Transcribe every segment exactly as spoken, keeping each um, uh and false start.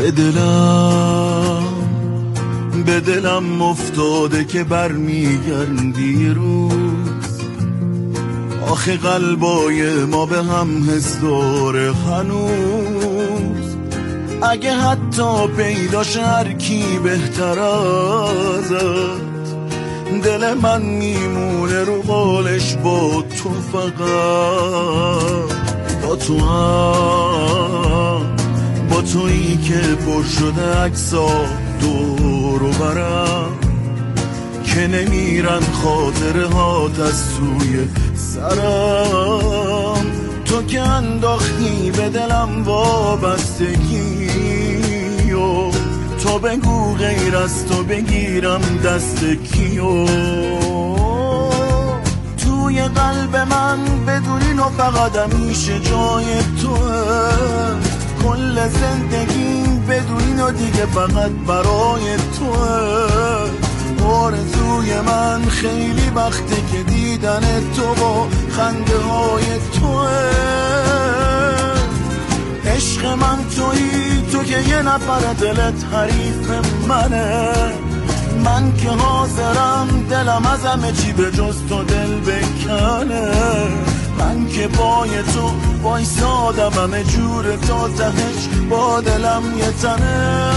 به دلم به دلم افتاده که برمیگردی روز، آخه قلبای ما به هم حس داره هنوز. اگه حتی پیداش هر کی بهتر ازت، دل من میمونه رو قالش با تو، فقط با تو هم، با تویی که پر شده عکسا دور و برم، که نمیرن خاطره هات از سوی سرم. تو که انداختی به دلم وابستگی و تو بگو غیر از تو بگیرم دست کیو. توی قلب من بدونین و فقط همیشه جای توه، کل زندگیم بدونین و دیگه فقط برای توه. آرزوی من خیلی وقته که دیدن تو با خنده های توه. عشق من تویی، تو که یه نفر دلت حریف منه، من که حاضرم دلم از همه چی به جز تو دل بکنه. من که پای تو وایسادم همه جور تا تهش با دلم یه تنه.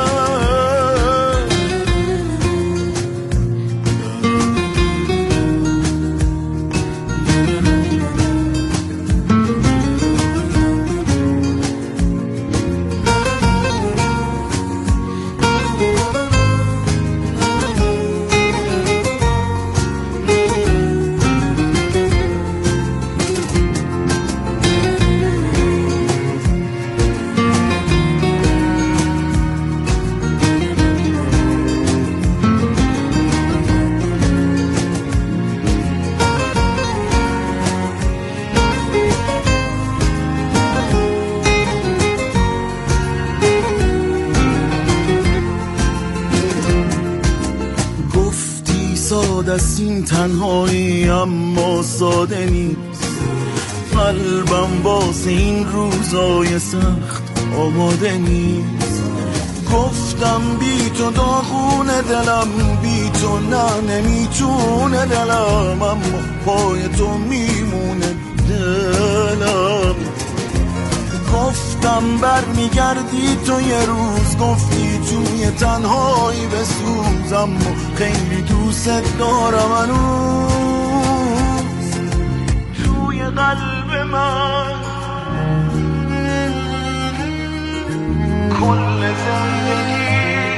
دست این تنهایی اما ساده نیست، قلبم واسه این روزای سخت آماده نیست. گفتم بی تو داغونه دلم، بی تو نه نمیتونه دلم، اما پای تو میمونه دلم. گفتم بر میگردی تو یه روز، گفتی توی تنهایی بسوزم و خیلی دوست دارم هنوز. توی قلب من کل زندگی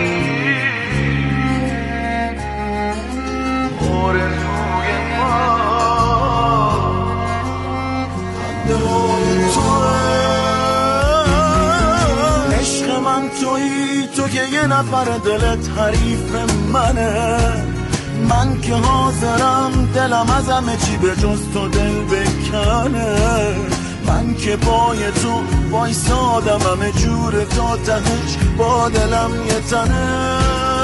آرزوی من خنده توه. من تویی، تو که یه نفر دلت حریف منه، من که حاضرم دلم از همه چی به جز تو دل بکنه. من که پای تو وایسادم همه جور تا تهش با دلم یه تنه.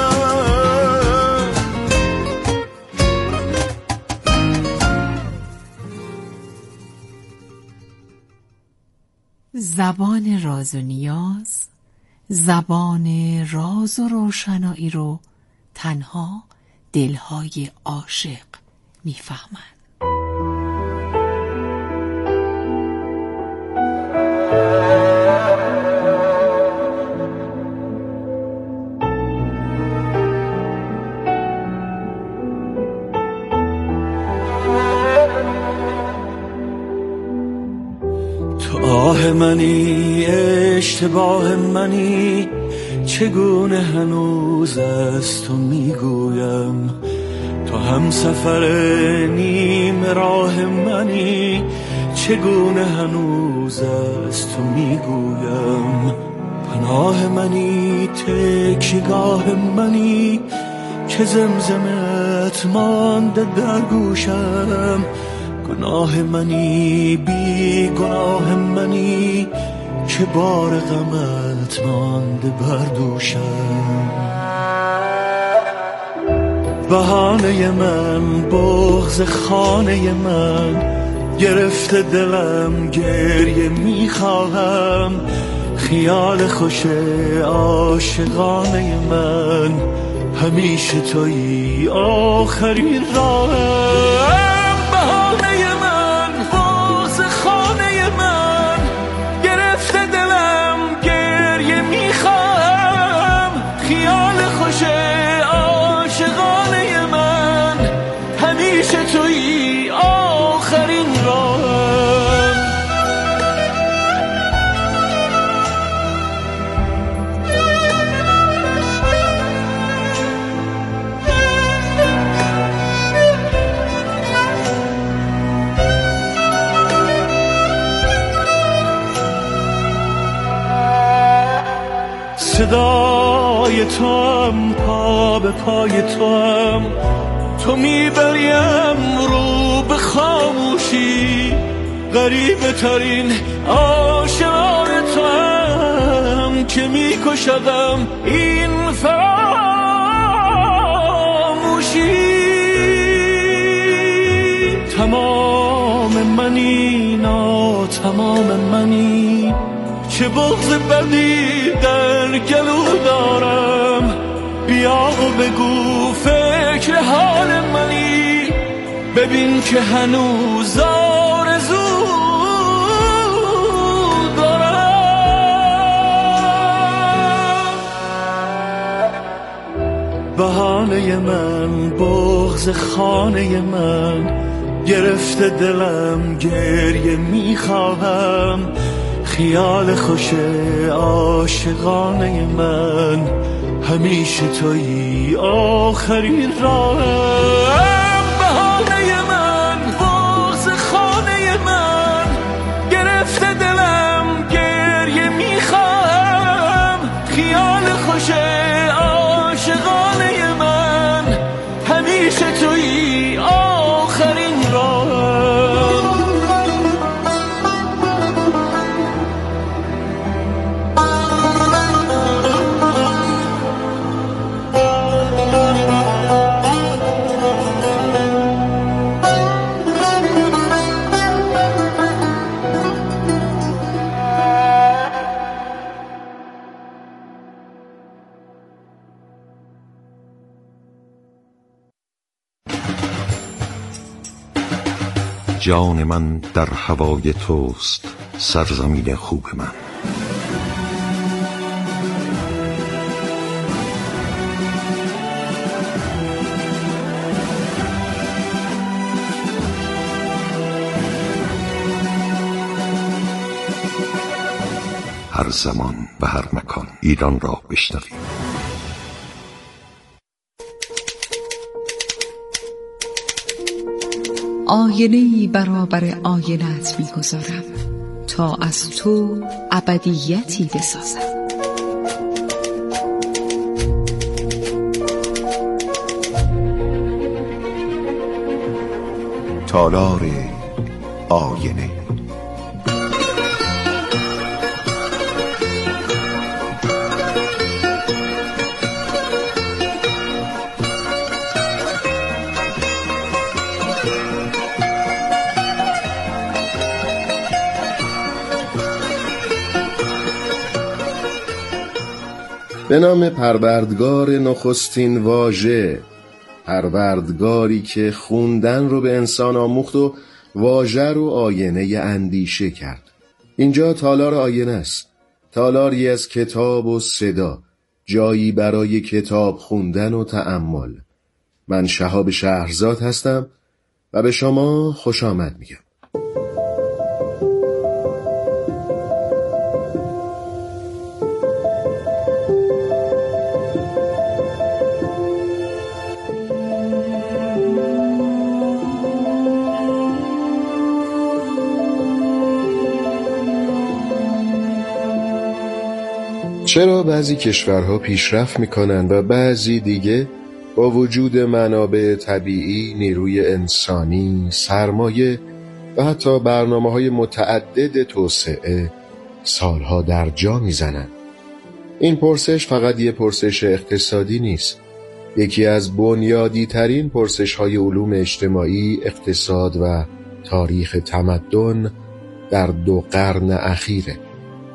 زبان راز و نیاز، زبان راز و روشنایی رو تنها دلهای عاشق میفهمن. تو آه منی، اشتباه منی، چگونه هنوز از تو میگویم. تو هم سفر نیم راه منی، چگونه هنوز از تو میگویم. پناه منی، تکیگاه منی، که زمزمت مانده در گوشم. گناه منی، بی گناه منی، که بار غمت مانده بر دوشم. بهانه من، بغض خانه من، گرفته دلم گریه میخواهم. خیال خوش عاشقانه من، همیشه تویی آخرین راهم. بهانه من، باز خانه من، گرفته دلم گریه میخوام. خیال خوش عاشقانه من، همیشه تویی آخرین راهم. صدای تو هم، پا به پای تو هم، تو میبریم رو به خاموشی. غریبه ترین آشنای تو هم که میکشدم این فراموشی. تمام منی، نا تمام منی، چه بغض بدی در گلو دارم. بیا و بگو فکر حال منی، ببین که هنوز آرزو دارم. بهانه من، بغض خانه من، گرفته دلم گریه میخواهم. خیال خوش عاشقانه من، همیشه تویی آخرین راهم. بهانه من، بغض خانه من، گرفته دلم گریه میخوام. خیال خوش عاشقانه من، همیشه تویی آخرین راهم. جان من در هوای توست، سرزمین خوب من. هر زمان و هر مکان ایران را بشنویم. آینه‌ای برابر آینه‌ات می‌گذارم تا از تو ابدیتی بسازم. تالار آینه. به نام پروردگار نخستین واژه، پروردگاری که خوندن رو به انسان آموخت و واژه رو آینه اندیشه کرد. اینجا تالار آینه است، تالاری از کتاب و صدا، جایی برای کتاب خوندن و تأمل. من شهاب شهرزاد هستم و به شما خوش آمد میگم. چرا بعضی کشورها پیشرفت میکنن و بعضی دیگه با وجود منابع طبیعی، نیروی انسانی، سرمایه و حتی برنامه‌های متعدد توسعه سالها در جا میزنن؟ این پرسش فقط یه پرسش اقتصادی نیست. یکی از بنیادی ترین پرسش‌های علوم اجتماعی، اقتصاد و تاریخ تمدن در دو قرن اخیره.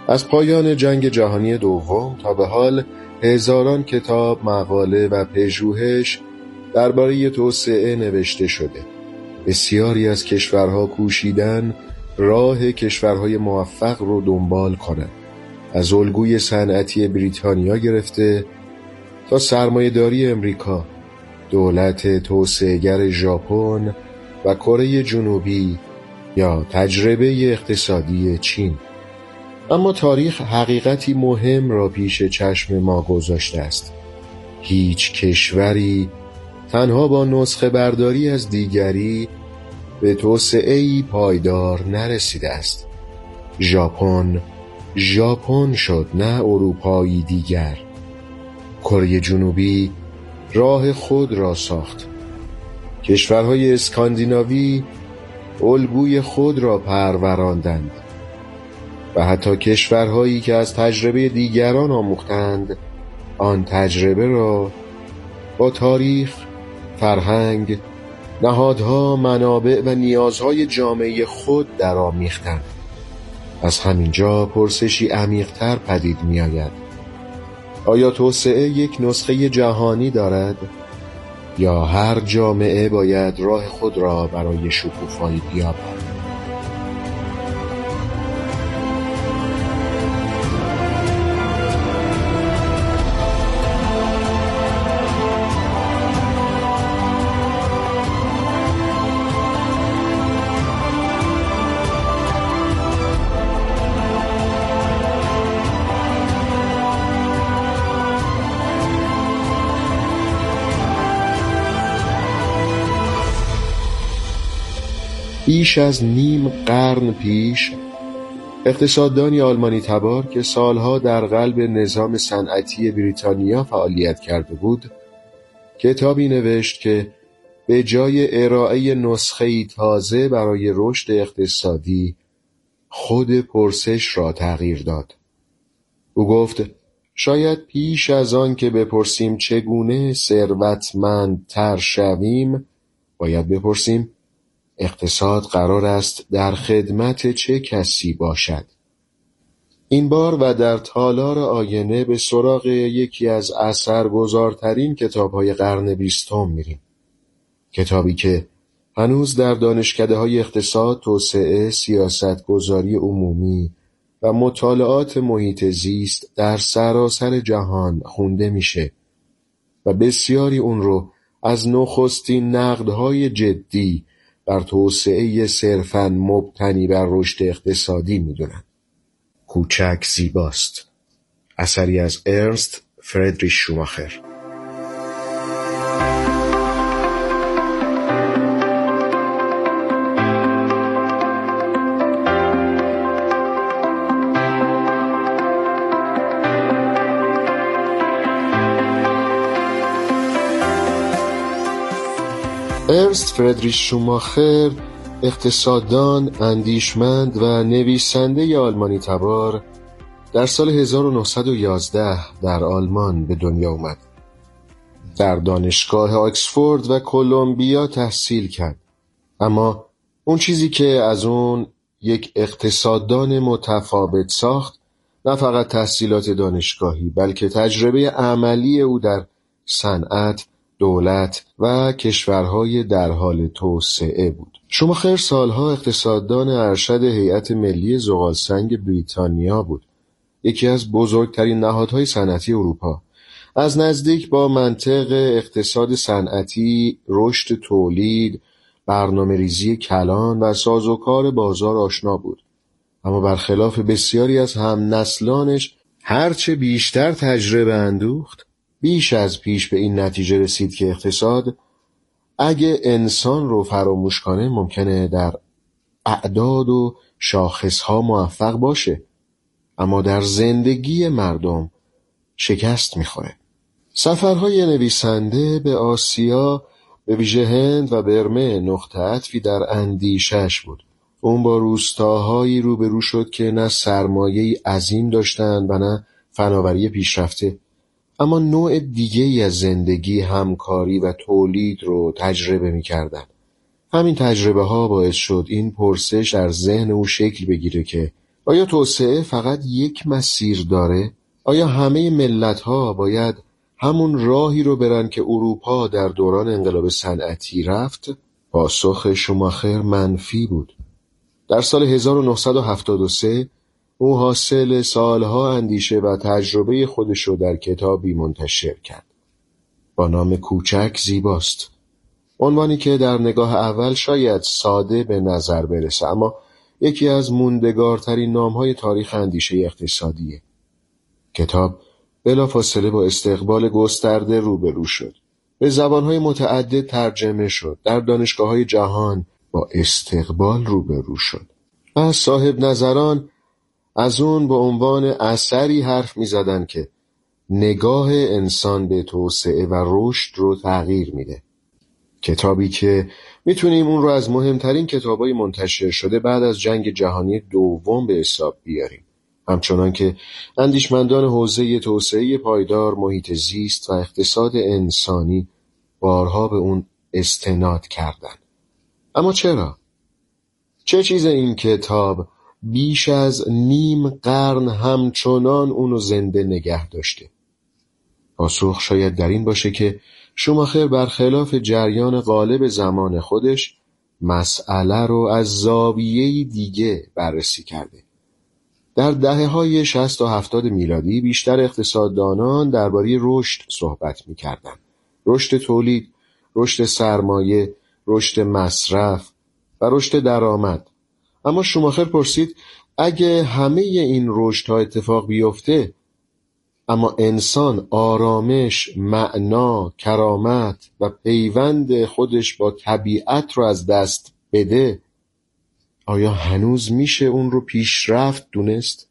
از پایان جنگ جهانی دوم تا به حال هزاران کتاب، مقاله و پژوهش درباره توسعه نوشته شده. بسیاری از کشورها کوشیدن راه کشورهای موفق رو دنبال کنند. از الگوی صنعتی بریتانیا گرفته تا سرمایه‌داری امریکا، دولت توسعه‌گر ژاپن و کره جنوبی یا تجربه اقتصادی چین. اما تاریخ حقیقتی مهم را پیش چشم ما گذاشته است. هیچ کشوری تنها با نسخه برداری از دیگری به توسعه‌ای پایدار نرسیده است. ژاپن ژاپن شد، نه اروپایی دیگر. کره جنوبی راه خود را ساخت. کشورهای اسکاندیناوی الگوی خود را پروراندند و حتی کشورهایی که از تجربه دیگران آموختند آن تجربه را با تاریخ، فرهنگ، نهادها، منابع و نیازهای جامعه خود درآمیختند. از همینجا پرسشی عمیق‌تر پدید می‌آید: آیا توسعه یک نسخه جهانی دارد یا هر جامعه باید راه خود را برای شکوفایی بیابد؟ بیش از نیم قرن پیش اقتصاددانی آلمانی تبار که سالها در قلب نظام صنعتی بریتانیا فعالیت کرده بود، کتابی نوشت که به جای ارائه نسخه‌ای تازه برای رشد اقتصادی، خود پرسش را تغییر داد. او گفت شاید پیش از آن که بپرسیم چگونه ثروتمندتر شویم، باید بپرسیم اقتصاد قرار است در خدمت چه کسی باشد؟ این بار و در تالار آینه به سراغ یکی از اثرگذارترین کتاب‌های قرن بیستم میریم. کتابی که هنوز در دانشکده‌های اقتصاد، توسعه، سیاستگذاری عمومی و مطالعات محیط زیست در سراسر جهان خونده میشه و بسیاری اون رو از نخستین نقدهای جدی بر توسعه صرفاً مبتنی بر رشد اقتصادی می‌دونن. کوچک زیباست، اثری از ارنست فردریش شوماخر. ارنست فردریش شوماخر، اقتصاددان، اندیشمند و نویسنده آلمانی تبار، در سال هزار و نهصد و یازده در آلمان به دنیا آمد. در دانشگاه آکسفورد و کلمبیا تحصیل کرد. اما اون چیزی که از اون یک اقتصاددان متفاوت ساخت، نه فقط تحصیلات دانشگاهی، بلکه تجربه عملی او در صنعت، دولت و کشورهای در حال توسعه بود. شوماخر سالها اقتصاددان ارشد هیئت ملی زغالسنگ بریتانیا بود، یکی از بزرگترین نهادهای صنعتی اروپا. از نزدیک با منطق اقتصاد صنعتی، رشد تولید، برنامه‌ریزی کلان و سازوکار بازار آشنا بود. اما برخلاف بسیاری از هم نسلانش، هرچه بیشتر تجربه اندوخت، بیش از پیش به این نتیجه رسید که اقتصاد اگه انسان رو فراموش کنه ممکنه در اعداد و شاخصها موفق باشه، اما در زندگی مردم شکست میخوره. سفرهای نویسنده به آسیا، به ویژه هند و برمه، نقطه عطفی در اندیشش بود. اون با روستاهایی روبرو شد که نه سرمایه‌ای عظیم داشتند و نه فناوری پیشرفته، اما نوع دیگه‌ای از زندگی، همکاری و تولید رو تجربه می‌کردند. همین تجربه ها باعث شد این پرسش در ذهن او شکل بگیره که آیا توسعه فقط یک مسیر داره؟ آیا همه ملت‌ها باید همون راهی رو برن که اروپا در دوران انقلاب صنعتی رفت؟ پاسخ شوماخر منفی بود. در سال هزار و نهصد و هفتاد و سه او حاصل سالها اندیشه و تجربه خودش رو در کتابی منتشر کرد با نام کوچک زیباست. عنوانی که در نگاه اول شاید ساده به نظر برسه، اما یکی از موندگارترین نام‌های تاریخ اندیشه اقتصادیه. کتاب بلافاصله با استقبال گسترده روبرو شد. به زبان‌های متعدد ترجمه شد. در دانشگاه‌های جهان با استقبال روبرو شد. و صاحب نظران از اون به عنوان اثری حرف می‌زدن که نگاه انسان به توسعه و رشد رو تغییر میده. کتابی که میتونیم اون رو از مهمترین کتابای منتشر شده بعد از جنگ جهانی دوم به حساب بیاریم. همچنان که اندیشمندان حوزه توسعه پایدار، محیط زیست و اقتصاد انسانی بارها به اون استناد کردن. اما چرا؟ چه چیز این کتاب بیش از نیم قرن همچنان اونو زنده نگه داشته؟ پاسخ شاید در این باشه که شوماخر برخلاف جریان غالب زمان خودش مسئله رو از زاویه‌ای دیگه بررسی کرده. در دهه‌های شصت و هفتاد میلادی بیشتر اقتصاددانان درباره رشد صحبت می‌کردند. رشد تولید، رشد سرمایه، رشد مصرف و رشد درآمد. اما شوماخر پرسید اگه همه این رشدها اتفاق بیفته اما انسان آرامش، معنا، کرامت و پیوند خودش با طبیعت رو از دست بده، آیا هنوز میشه اون رو پیشرفت دونست؟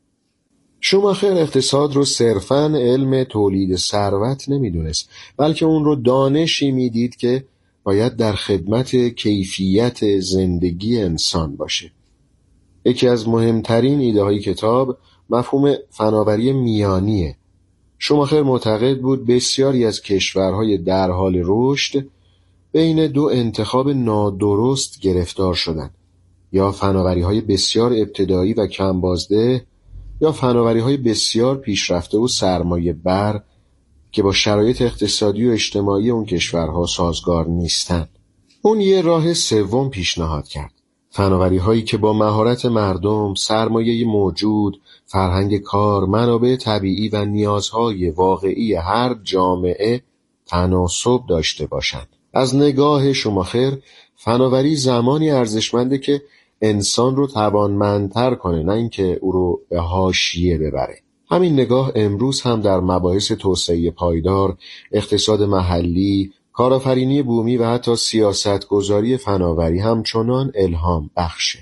شوماخر اقتصاد رو صرفاً علم تولید ثروت نمیدونست، بلکه اون رو دانشی میدید که باید در خدمت کیفیت زندگی انسان باشه. یکی از مهمترین ایده های کتاب مفهوم فناوری میانیه. شوماخر معتقد بود بسیاری از کشورهای در حال رشد بین دو انتخاب نادرست گرفتار شدند، یا فناوری‌های بسیار ابتدایی و کم بازده یا فناوری‌های بسیار پیشرفته و سرمایه بر که با شرایط اقتصادی و اجتماعی اون کشورها سازگار نیستند. اون یه راه سوم پیشنهاد کرد: فناوری‌هایی که با مهارت مردم، سرمایه موجود، فرهنگ کار، منابع طبیعی و نیازهای واقعی هر جامعه تناسب داشته باشند. از نگاه شوماخر فناوری زمانی ارزشمنده که انسان رو توانمندتر کنه، نه اینکه او رو به حاشیه ببره. همین نگاه امروز هم در مباحث توسعه پایدار، اقتصاد محلی، کارآفرینی بومی و حتی سیاستگذاری فناوری همچنان الهام بخشه.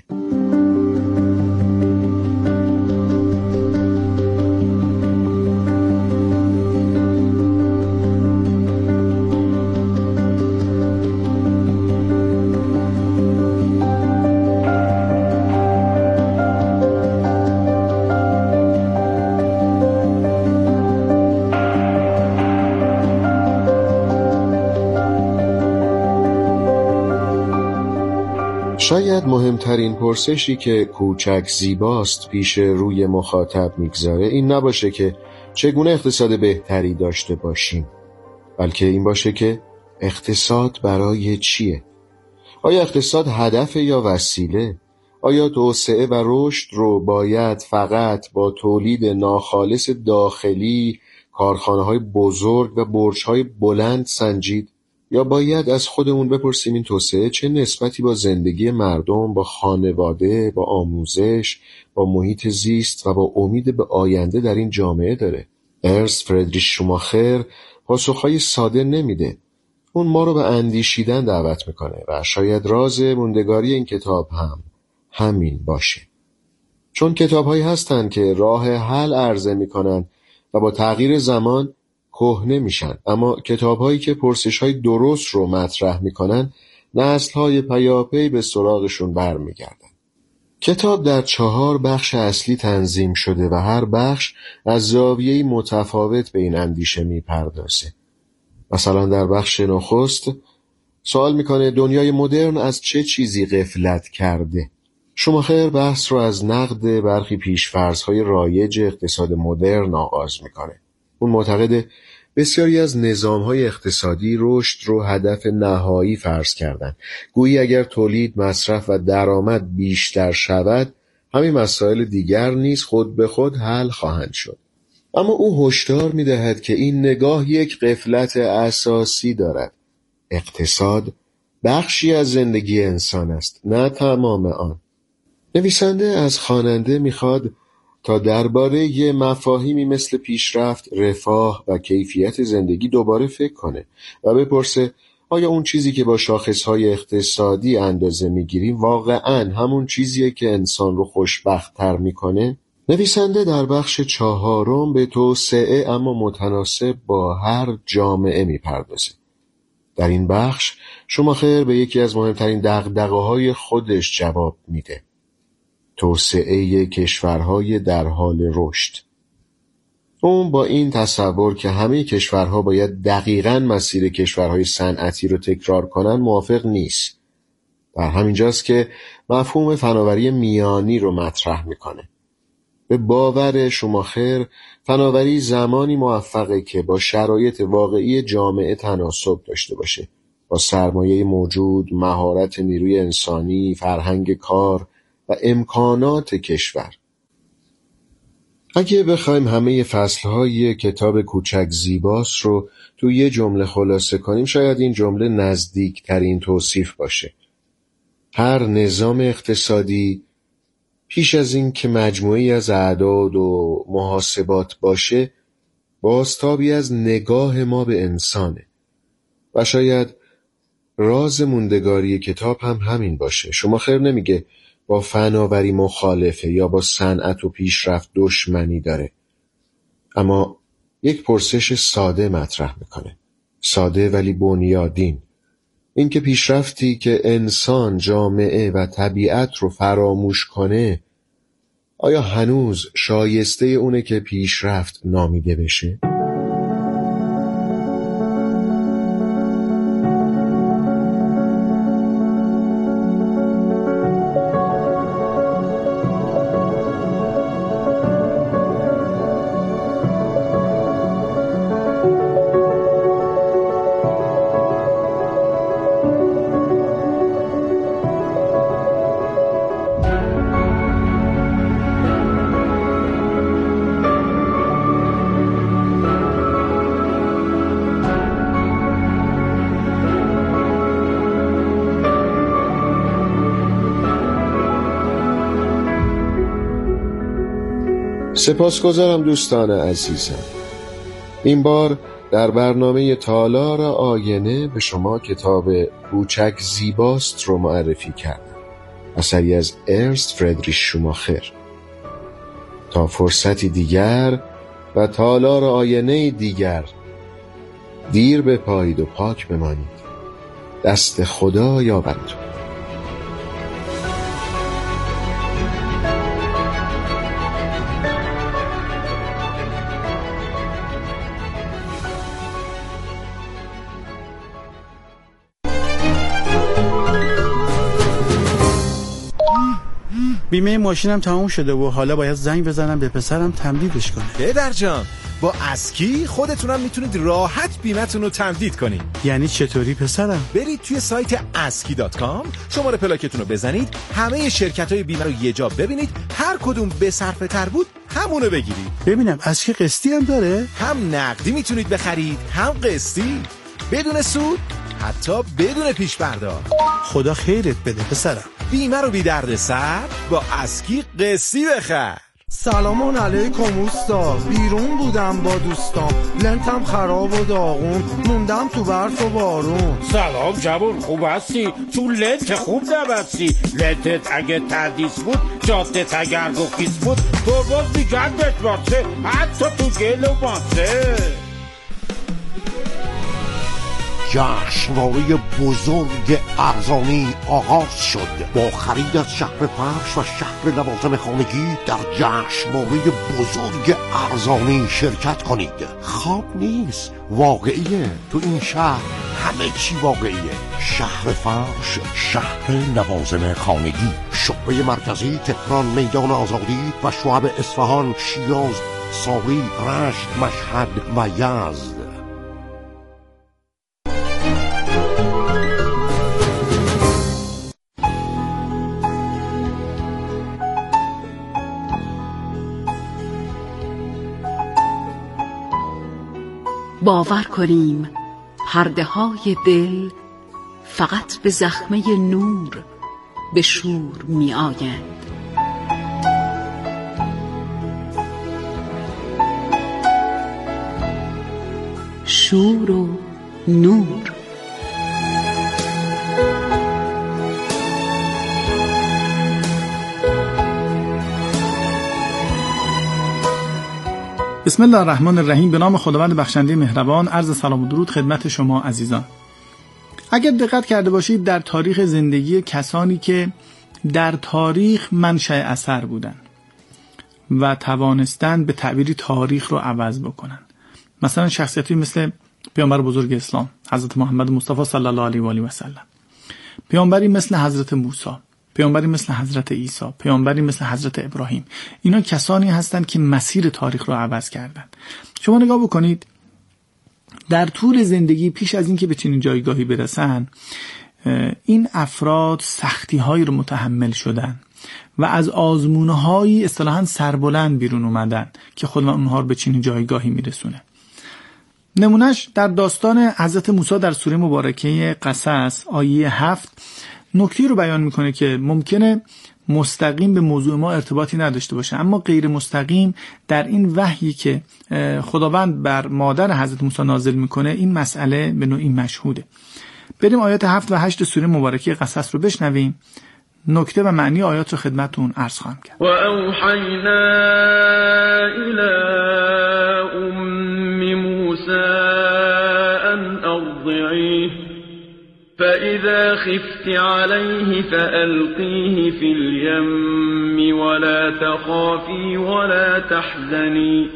شاید مهمترین پرسشی که کوچک زیباست پیش روی مخاطب میگذاره این نباشه که چگونه اقتصاد بهتری داشته باشیم، بلکه این باشه که اقتصاد برای چیه؟ آیا اقتصاد هدف یا وسیله؟ آیا توسعه و رشد رو باید فقط با تولید ناخالص داخلی، کارخانه‌های بزرگ و برج‌های بلند سنجید؟ یا باید از خودمون بپرسیم این توسعه چه نسبتی با زندگی مردم، با خانواده، با آموزش، با محیط زیست و با امید به آینده در این جامعه داره؟ ارنست فریدریش شوماخر پاسخهای ساده نمیده. اون ما رو به اندیشیدن دعوت میکنه و شاید راز موندگاری این کتاب هم همین باشه. چون کتابهایی هستن که راه حل عرضه میکنن و با تغییر زمان کهنه میشن، اما کتاب‌هایی که پرسش‌های درست رو مطرح میکنن نسل‌های پیاپی به سراغشون برمیگردن. کتاب در چهار بخش اصلی تنظیم شده و هر بخش از زاویه‌ای متفاوت به این اندیشه میپردازه. مثلا در بخش نخست سوال میکنه دنیای مدرن از چه چیزی غفلت کرده؟ شوماخر بحث رو از نقد برخی پیش‌فرض‌های رایج اقتصاد مدرن آغاز میکنه. اون معتقده بسیاری از نظام‌های اقتصادی رشد رو هدف نهایی فرض کردن. گویی اگر تولید، مصرف و درآمد بیشتر شود، همین مسائل دیگر نیز خود به خود حل خواهند شد. اما او هشدار می‌دهد که این نگاه یک غفلت اساسی دارد. اقتصاد بخشی از زندگی انسان است، نه تمام آن. نویسنده از خواننده می‌خواد تا درباره مفاهیمی مثل پیشرفت، رفاه و کیفیت زندگی دوباره فکر کنه و بپرسه آیا اون چیزی که با شاخصهای اقتصادی اندازه میگیریم واقعاً همون چیزیه که انسان رو خوشبخت‌تر میکنه؟ نویسنده در بخش چهارم به توسعه اما متناسب با هر جامعه میپردازه. در این بخش شوماخر به یکی از مهمترین دغدغه‌های خودش جواب میده: توسعه کشورهای در حال رشد. اون با این تصور که همه کشورها باید دقیقاً مسیر کشورهای صنعتی رو تکرار کنن موافق نیست. در همینجاست که مفهوم فناوری میانی رو مطرح میکنه. به باور شوماخر فناوری زمانی موفقه که با شرایط واقعی جامعه تناسب داشته باشه، با سرمایه موجود، مهارت نیروی انسانی، فرهنگ کار و امکانات کشور. اگه بخوایم همه فصلهای کتاب کوچک زیباست رو تو یه جمله خلاصه کنیم، شاید این جمله نزدیک ترین توصیف باشه: هر نظام اقتصادی پیش از این که مجموعی از اعداد و محاسبات باشه، بازتابی از نگاه ما به انسانه. و شاید راز موندگاری کتاب هم همین باشه. شوماخر نمیگه با فناوری مخالفه یا با صنعت و پیشرفت دشمنی داره، اما یک پرسش ساده مطرح میکنه، ساده ولی بنیادین: این که پیشرفتی که انسان، جامعه و طبیعت رو فراموش کنه، آیا هنوز شایسته اونه که پیشرفت نامیده بشه؟ سپاسگزارم دوستان عزیزم. این بار در برنامه تالار آینه به شما کتاب کوچک زیباست رو معرفی کردم، اثری از ارنست فردریش شوماخر. تا فرصتی دیگر و تالار آینه دیگر، دیر بپایید و پاک بمانید. دست خدا یاورتون. بیمه ماشینم تموم شده و حالا باید زنگ بزنم به پسرم تمدیدش کنه. پدر جان، با اسکی خودتونم میتونید راحت بیمتون رو تمدید کنید. یعنی چطوری پسرم؟ برید توی سایت اسکی دات کام، شماره پلاکتون رو بزنید، همه شرکت‌های بیمه رو یه جا ببینید، هر کدوم به صرفه تر بود همونو بگیرید. ببینم اسکی قسطی هم داره؟ هم نقدی میتونید بخرید، هم قسطی، بدون سود، حتی بدون پیش پرداخت. خدا خیرت بده پسرم. بیمه رو بی درد سر با اسکی قسطی بخر. سلام علیکم اوستا، بیرون بودم با دوستام، لنتم خراب و داغون، موندم تو برف و بارون. سلام جوون، خوب هستی؟ تو لنت خوب نبستی. لنتت اگه تردیس بود، جادت اگر گخیز بود، ترباز بی گردت باسه، حتی تو گل و ماسه. جشنواره بزرگ ارزانی آغاز شد. با خرید از شهر فرش و شهر لوازم خانگی در جشنواره بزرگ ارزانی شرکت کنید. خواب نیست، واقعیه. تو این شهر همه چی واقعیه. شهر فرش، شهر لوازم خانگی، شعبه مرکزی تهران، میدان آزادی و شعب اصفهان، شیراز، ساری، رشت، مشهد و یزد. باور کنیم پرده های دل فقط به زخمه نور به شور می آیند. شور و نور. بسم الله الرحمن الرحیم. به نام خداوند بخشنده مهربان. عرض سلام و درود خدمت شما عزیزان. اگر دقت کرده باشید در تاریخ زندگی کسانی که در تاریخ منشأ اثر بودند و توانستند به تعبیری تاریخ رو عوض بکنن، مثلا شخصیتی مثل پیامبر بزرگ اسلام حضرت محمد مصطفی صلی الله علیه و آله و سلم، پیامبری مثل حضرت موسی، پیامبری مثل حضرت عیسی، پیامبری مثل حضرت ابراهیم، اینا کسانی هستند که مسیر تاریخ رو عوض کردند. شما نگاه بکنید در طول زندگی پیش از اینکه به چنین جایگاهی برسن، این افراد سختی‌هایی رو متحمل شدن و از آزمونه‌هایی اصطلاحاً سربلند بیرون اومدن که خداوند اونها رو به چنین جایگاهی میرسونه. نمونهش در داستان حضرت موسی در سوره مبارکه قصص آیه هفت نکته رو بیان میکنه که ممکنه مستقیم به موضوع ما ارتباطی نداشته باشه، اما غیر مستقیم در این وحیی که خداوند بر مادر حضرت موسی نازل میکنه این مسئله به نوعی مشهوده. بریم آیات هفت و هشت سوره مبارکه قصص رو بشنویم. نکته و معنی آیات رو خدمتتون عرض خواهم کرد. و اوحینا الی ام موسی ان ارضعیه فإذا خفت عليه فألقيه في اليم ولا تخافي ولا تحزني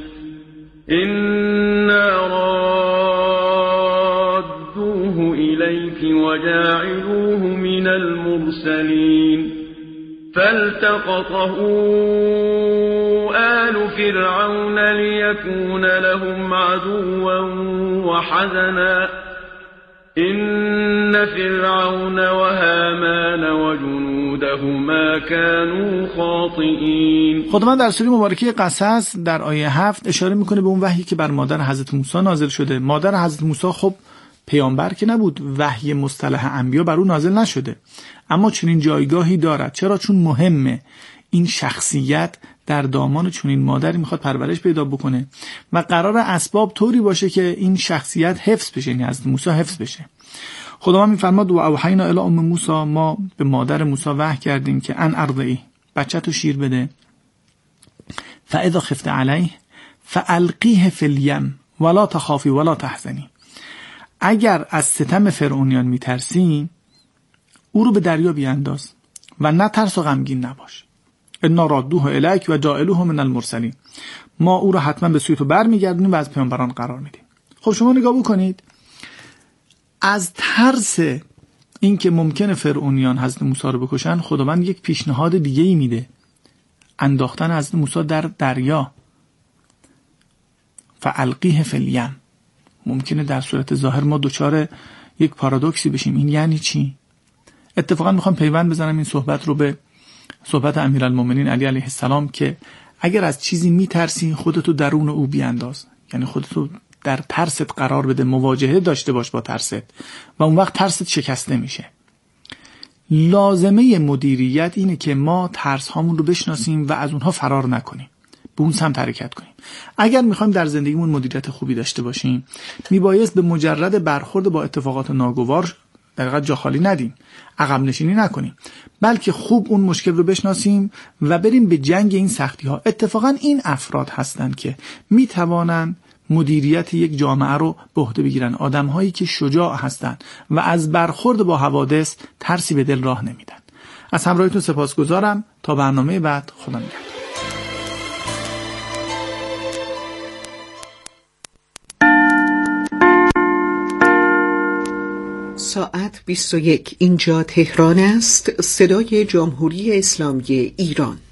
إنا رادوه إليك وجاعلوه من المرسلين فالتقطه آل فرعون ليكون لهم عدوا وحزنا إن فرعون وهامان وجنودهما كانوا خاطئین. خداوند در سوره مبارکه قصص در آیه هفت اشاره میکنه به اون وحی که بر مادر حضرت موسی نازل شده. مادر حضرت موسی خب پیامبر که نبود، وحی مصطلح انبیا بر او نازل نشده، اما چنین جایگاهی دارد. چرا؟ چون مهمه. این شخصیت در دامان چنین مادری میخواد پرورش پیدا بکنه و قرار اسباب طوری باشه که این شخصیت حفظ بشه، یعنی حضرت موسی حفظ بشه. خداوند میفرماد و اوحینا الی ام موسی، ما به مادر موسی وحی کردیم که ان ارضعی، بچه‌تو شیر بده، فاذا خفت علیه فالقیه فی الیم ولا تخافی ولا تحزنی، اگر از ستم فرعونیان میترسی او رو به دریا بیانداز و نترس و غمگین نباش. انا رادوه الیک و جاعلوه من المرسلین، ما او رو حتما به سوی تو برمیگردونیم و از پیامبران قرار میدیم. خب شما نگاه بکنید، از ترس اینکه ممکنه فرعونیان حضرت موسی رو بکشن، خداوند یک پیشنهاد دیگه ای میده، انداختن حضرت موسی در دریا. فالقیه فی الیم. ممکنه در صورت ظاهر ما دوچار یک پارادوکسی بشیم. این یعنی چی؟ اتفاقا میخوام پیوند بزنم این صحبت رو به صحبت امیرالمومنین علی علیه السلام که اگر از چیزی میترسی خودتو درون او بیانداز، یعنی خودتو در ترست قرار بده، مواجهه داشته باش با ترست و اون وقت ترست شکسته میشه. لازمه مدیریت اینه که ما ترس هامون رو بشناسیم و از اونها فرار نکنیم، به اون سمت حرکت کنیم. اگر میخوایم در زندگیمون مدیریت خوبی داشته باشیم، میبایست به مجرد برخورد با اتفاقات ناگوار در واقع جا خالی ندیم، عقب نشینی نکنیم، بلکه خوب اون مشکل رو بشناسیم و بریم به جنگ این سختی ها. اتفاقا این افراد هستند که میتوانند مدیریت یک جامعه رو به عهده بگیرن، آدم هایی که شجاع هستند و از برخورد با حوادث ترسی به دل راه نمیدن. از همراهیتون سپاسگزارم. تا برنامه بعد، خدا نگهدار. ساعت بیست و یک. اینجا تهران است، صدای جمهوری اسلامی ایران.